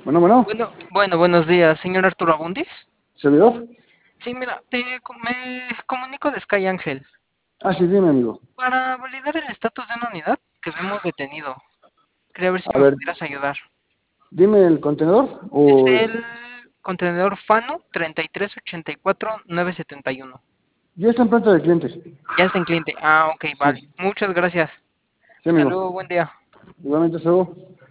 Bueno, bueno, Buenos días, señor Arturo Abundis. servidor. Sí, mira, me comunico de Sky Ángel Ah, sí, dime, amigo. para validar el estatus de una unidad que vemos detenido. Quería ver si A me ver, pudieras ayudar. dime el contenedor Es o el contenedor FANU 3384971. ya está en planta de cliente. Ya está en cliente. Ah, ok, Sí, vale. Muchas gracias. sí, Hasta amigo. luego, buen día. Igualmente, luego.